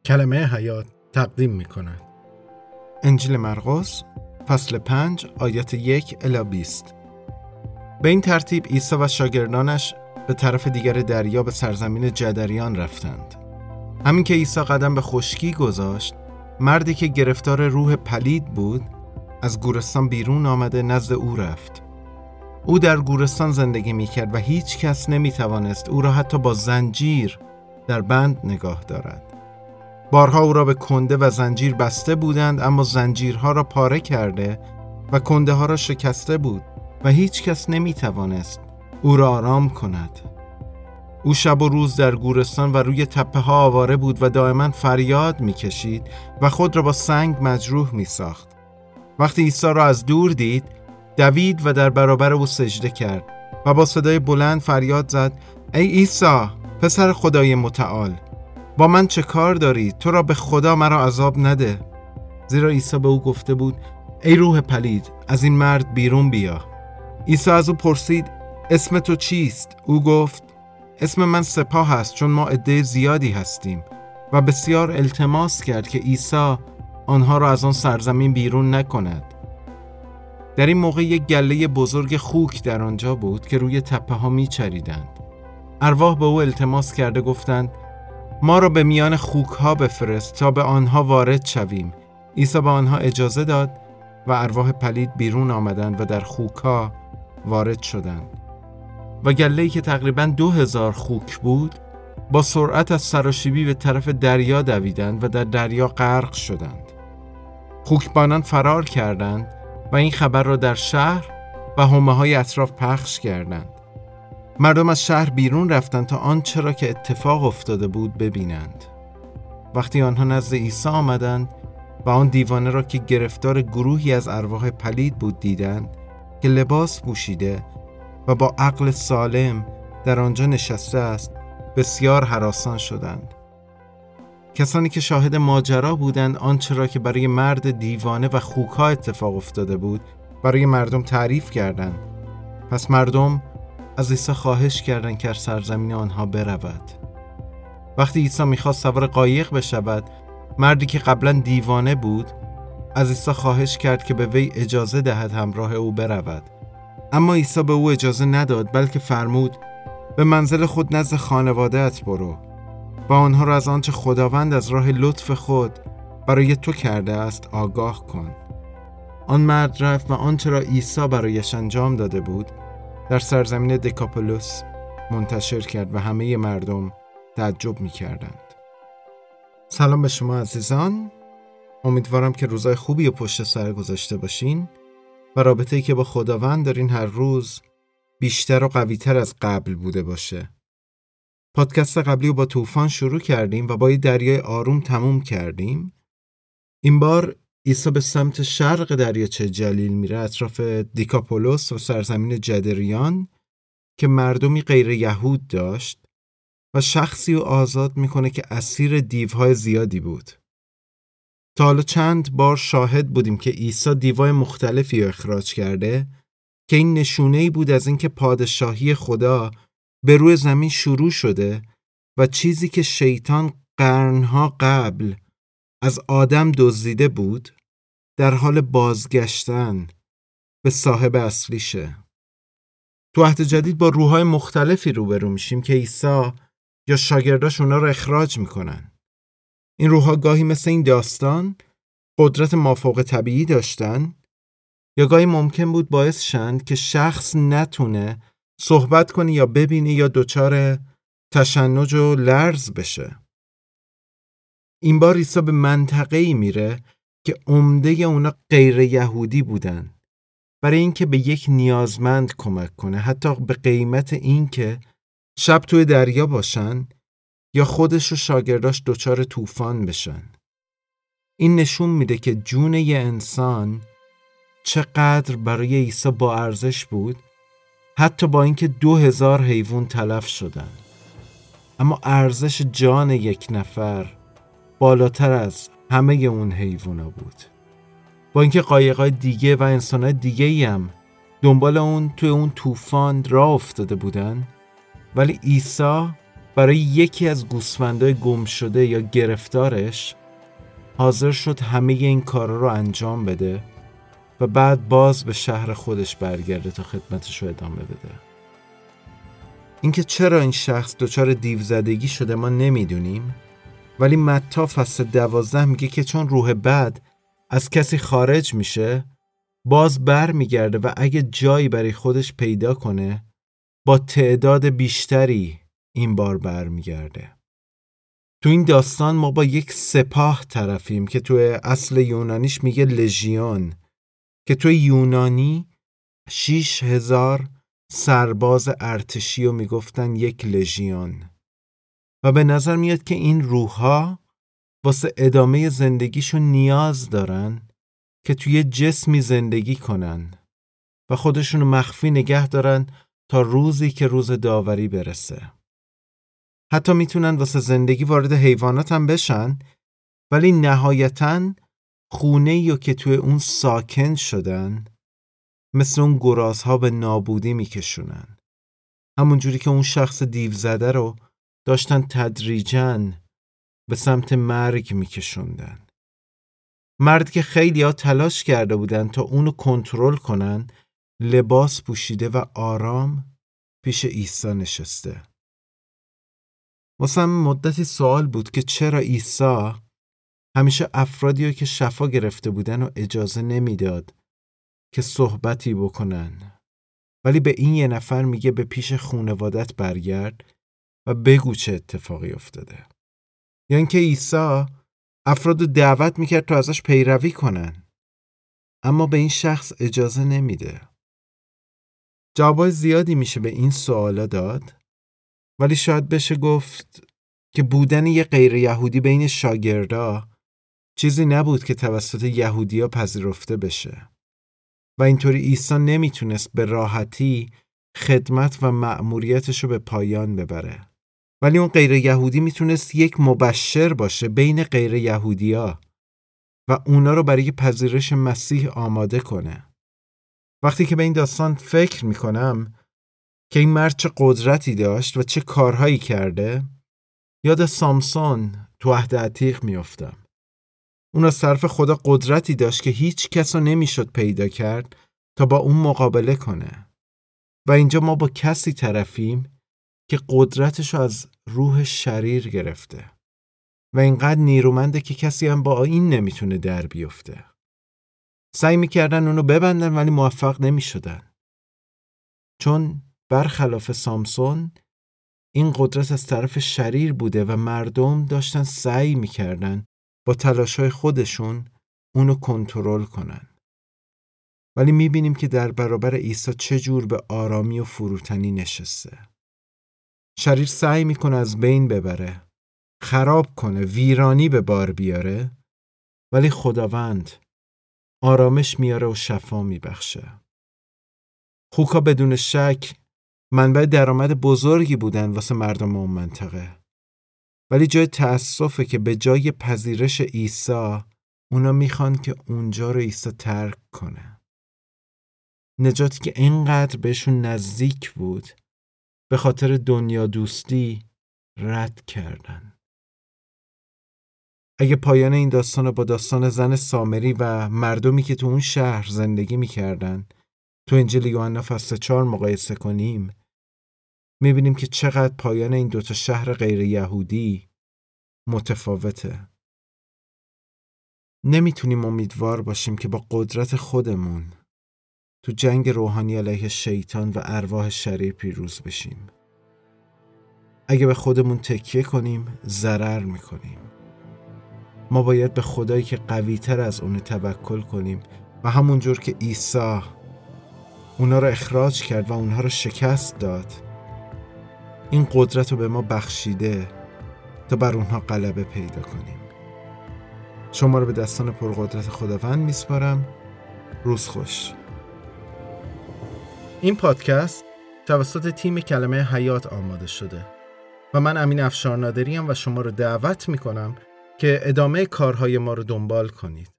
کلمه حیات تقدیم می کند. انجیل مرقس فصل 5 آیات 1 الی 20. به این ترتیب عیسی و شاگردانش به طرف دیگر دریا به سرزمین جدریان رفتند. همین که عیسی قدم به خشکی گذاشت، مردی که گرفتار روح پلید بود از گورستان بیرون آمده نزد او رفت. او در گورستان زندگی می‌کرد و هیچ کس نمی‌توانست او را حتی با زنجیر در بند نگاه دارد. بارها او را به کنده و زنجیر بسته بودند، اما زنجیرها را پاره کرده و کنده ها را شکسته بود و هیچ کس نمی‌توانست او را آرام کند. او شب و روز در گورستان و روی تپه ها آواره بود و دائما فریاد می‌کشید و خود را با سنگ مجروح می‌ساخت. وقتی عیسی را از دور دید، دوید و در برابر او سجده کرد و با صدای بلند فریاد زد: ای عیسی، پسر خدای متعال، با من چه کار داری؟ تو را به خدا مرا عذاب نده. زیرا عیسی به او گفته بود: ای روح پلید، از این مرد بیرون بیا. عیسی از او پرسید: اسم تو چیست؟ او گفت: اسم من سپاه است، چون ما عده زیادی هستیم. و بسیار التماس کرد که عیسی آنها را از آن سرزمین بیرون نکند. در این موقع یک گله بزرگ خوک در آنجا بود که روی تپه ها می چریدند. ارواح به او التماس کرده گفتند: ما را به میان خوک ها بفرست تا به آنها وارد شویم. عیسی به آنها اجازه داد و ارواح پلید بیرون آمدند و در خوک ها وارد شدند. و گله‌ای که تقریباً 2000 خوک بود با سرعت از سراشیبی به طرف دریا دویدند و در دریا غرق شدند. خوکبانان فرار کردند و این خبر را در شهر و حومه‌های اطراف پخش کردند. مردم از شهر بیرون رفتند تا آنچه را که اتفاق افتاده بود ببینند. وقتی آنها نزد عیسی آمدند و آن دیوانه را که گرفتار گروهی از ارواح پلید بود دیدند که لباس پوشیده و با عقل سالم در آنجا نشسته است، بسیار هراسان شدند. کسانی که شاهد ماجرا بودند آنچه را که برای مرد دیوانه و خوک‌ها اتفاق افتاده بود برای مردم تعریف کردند. پس مردم از عیسی خواهش کردند که سرزمین آنها برود. وقتی عیسی می‌خواست سوار قایق بشود، مردی که قبلا دیوانه بود از عیسی خواهش کرد که به وی اجازه دهد همراه او برود. اما عیسی به او اجازه نداد، بلکه فرمود: به منزل خود نزد خانواده‌ات برو و آنها را از آنچه خداوند از راه لطف خود برای تو کرده است آگاه کن. آن مرد رفت و آنچه را عیسی برایش انجام داده بود در سرزمین دکاپولوس منتشر کرد و همه مردم تعجب می‌کردند. سلام به شما عزیزان، امیدوارم که روزای خوبی و پشت سر گذاشته باشین و رابطه‌ای که با خداوند دارین هر روز بیشتر و قوی‌تر از قبل بوده باشه. پادکست قبلی رو با طوفان شروع کردیم و با یه دریای آروم تموم کردیم. این بار عیسی به سمت شرق دریاچه جلیل میره، اطراف دیکاپولوس و سرزمین جدریان که مردمی غیر یهود داشت و شخصی رو آزاد میکنه که اسیر دیوهای زیادی بود. تا حالا چند بار شاهد بودیم که عیسی دیوهای مختلفی رو اخراج کرده که این نشونه‌ای بود از اینکه پادشاهی خدا به روی زمین شروع شده و چیزی که شیطان قرنها قبل از آدم دزدیده بود در حال بازگشتن به صاحب اصلیشه. تو عهد جدید با روح‌های مختلفی روبرو میشیم که عیسی یا شاگرداش اونا رو اخراج میکنن. این روح‌ها گاهی مثل این داستان قدرت مافوق طبیعی داشتن یا گاهی ممکن بود باعث شن که شخص نتونه صحبت کنه یا ببینه یا دچار تشنج و لرز بشه. این بار عیسی به منطقه‌ای میره که عمده اونا غیر یهودی بودن، برای اینکه به یک نیازمند کمک کنه، حتی به قیمت اینکه شب توی دریا باشن یا خودش و شاگرداش دچار طوفان بشن. این نشون میده که جون یه انسان چقدر برای عیسی با ارزش بود، حتی با اینکه 2000 حیوان تلف شدن. اما ارزش جان یک نفر بالاتر از همه اون حیوانا بود. با اینکه قایق‌های دیگه و انسان‌های دیگه‌ای هم دنبال اون توی اون طوفان راه افتاده بودن، ولی عیسی برای یکی از گوسفندای گم شده یا گرفتارش حاضر شد همه این کارا رو انجام بده و بعد باز به شهر خودش برگرده تا خدمتش رو ادامه بده. اینکه چرا این شخص دچار دیوزدگی شده ما نمیدونیم، ولی متی فصل 12 میگه که چون روح بد از کسی خارج میشه باز بر میگرده و اگه جایی برای خودش پیدا کنه با تعداد بیشتری این بار بر میگرده. تو این داستان ما با یک سپاه طرفیم که تو اصل یونانیش میگه لژیون، که تو یونانی 6000 سرباز ارتشی رو میگفتن یک لژیون و به نظر میاد که این روح‌ها واسه ادامه زندگیشون نیاز دارن که توی جسمی زندگی کنن و خودشونو مخفی نگه دارن تا روزی که روز داوری برسه. حتی میتونن واسه زندگی وارد حیوانات هم بشن، ولی نهایتاً خونه‌ایو که توی اون ساکن شدن مثل اون گرازها به نابودی میکشونن. همونجوری که اون شخص دیوزده رو داشتن تدریجاً به سمت مرگ میکشوندن. مرد که خیلی ها تلاش کرده بودن تا اونو کنترل کنن، لباس پوشیده و آرام پیش عیسی نشسته. واسه مدتی سوال بود که چرا عیسی همیشه افرادی رو که شفا گرفته بودن و اجازه نمیداد که صحبتی بکنن، ولی به این یه نفر میگه به پیش خانوادت برگرد و بگو چه اتفاقی افتاده. یعنی که عیسی افراد رو دعوت میکرد تا ازش پیروی کنن، اما به این شخص اجازه نمیده. جوابای زیادی میشه به این سوالا داد، ولی شاید بشه گفت که بودن یه غیر یهودی بین شاگردا چیزی نبود که توسط یهودی‌ها پذیرفته بشه و اینطوری عیسی نمیتونست به راحتی خدمت و مأموریتشو به پایان ببره. ولی اون غیر یهودی میتونست یک مبشر باشه بین غیر یهودی‌ها و اونا رو برای پذیرش مسیح آماده کنه. وقتی که به این داستان فکر میکنم که این مرد چه قدرتی داشت و چه کارهایی کرده، یاد سامسون تو عهد عتیق میافتم. اون از طرف خدا قدرتی داشت که هیچ کس رو نمیشد پیدا کرد تا با اون مقابله کنه. و اینجا ما با کسی طرفیم که قدرتشو از روح شریر گرفته و اینقدر نیرومنده که کسی هم با این نمیتونه در بیفته. سعی میکردن اونو ببندن ولی موفق نمیشدن، چون برخلاف سامسون این قدرت از طرف شریر بوده و مردم داشتن سعی میکردن با تلاش‌های خودشون اونو کنترل کنن. ولی میبینیم که در برابر عیسی چجور به آرامی و فروتنی نشسته. شریر سعی میکنه از بین ببره، خراب کنه، ویرانی به بار بیاره، ولی خداوند آرامش میاره و شفا میبخشه. خوکا بدون شک منبع درآمد بزرگی بودن واسه مردم اون منطقه، ولی جای تأسفه که به جای پذیرش عیسی اونا میخوان که اونجا رو عیسی ترک کنه. نجاتی که اینقدر بهشون نزدیک بود به خاطر دنیا دوستی رد کردن. اگه پایان این داستان رو با داستان زن سامری و مردمی که تو اون شهر زندگی میکردن تو انجیل یوحنا فصل 4 مقایسه کنیم، میبینیم که چقدر پایان این دوتا شهر غیر یهودی متفاوته. نمیتونیم امیدوار باشیم که با قدرت خودمون تو جنگ روحانی علیه شیطان و ارواح شریر پیروز بشیم. اگه به خودمون تکیه کنیم ضرر میکنیم. ما باید به خدایی که قوی تر از اون توکل کنیم و همونجور که عیسی اونا رو اخراج کرد و اونها رو شکست داد، این قدرت رو به ما بخشیده تا بر اونها غلبه پیدا کنیم. شما رو به دستان پرقدرت خداوند میسپارم. روز خوش. این پادکست توسط تیم کلمه حیات آماده شده و من امین افشار نادری ام و شما رو دعوت میکنم که ادامه کارهای ما رو دنبال کنید.